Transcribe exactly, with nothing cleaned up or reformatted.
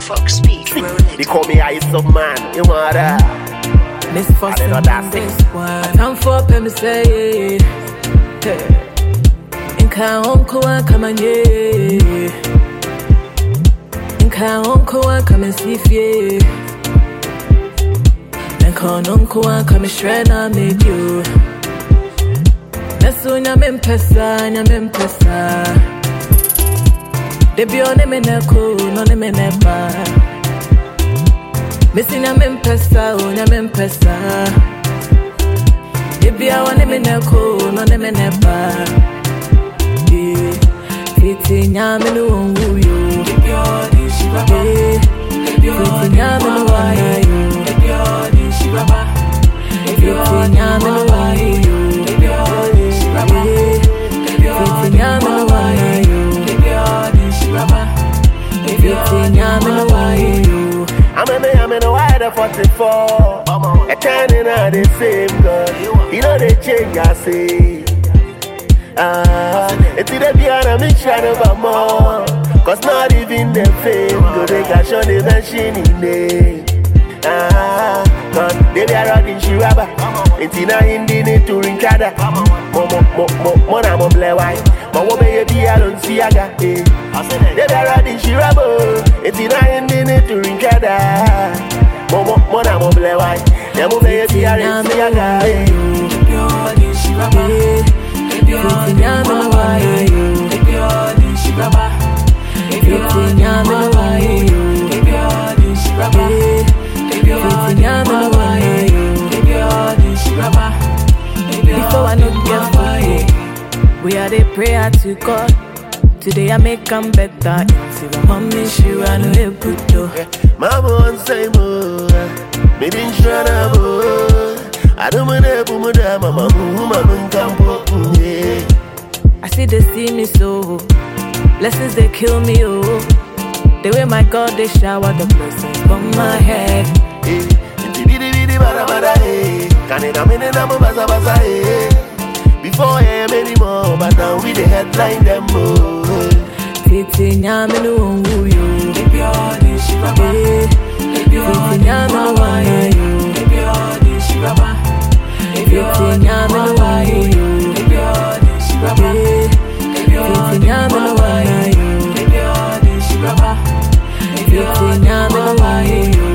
Fox Beat, they call me Ice of Man. You want that? Miss Fox and this one. Time for them say, in Kaonko and come and ye. In Kaonko and come and see ye. And Kaonko and come and shred and make you. Nasu nyame mpesa, nyame mpesa. Debi one me neko, no ne me nepa. Missing nyame mpesa, o nyame mpesa. Debi one me neko, no ne me nepa. Fiti nyame no wonwu yo. Debi odi shibaba. Debi odi nyame no wonwu yo. Debi odi shibaba. Debi odi nyame no wonwu yo. Debi odi shibaba. Debi odi nyame no wonwu yo. Debi odi shibaba. Debi odi nyame no wonwu yo. I'm in the, I'm in the wider forty-four. A turning out the same girl. You know they change, I say. Ah, it's the piano, me trying to more. Cause not even the fame. Go they can show the machine in there. Ah, cause they be a rocking shiraba. It's in a hindi to ring kada. Mo, mo, mo, mo, mo, na mo ble white. Mo, wo be be a don't see aga. They be a rocking shiraba. It's in a hindi to ring kada. Mo, mo, mo, na mo ble white. They mo be be a don't see aga. Fiti nyame no wonwu yo. Debi odi shibaba. Fiti nyame no wonwu yo. Debi odi shibaba. Fiti nyame no wonwu yo. Debi odi shibaba. Before I know get food, we are the prayer to God. Today I make them better. See my mommy she ran away good though. Mama won't say more. Me didn't try to more. I don't want to put my damn mama, mama, campo. I see they see me so. Blessings they kill me, oh. The way my God they shower the blessings from my head. Before I am anymore, but now we the headline them more. Fiti nyame no wonwu yo. Debi odi shibaba. Debi odi nyame no wonwu yo. Debi odi shibaba. Debi odi nyame no wonwu yo. Debi odi shibaba. Debi odi nyame no wonwu yo. Debi odi shibaba. Debi odi nyame no wonwu yo.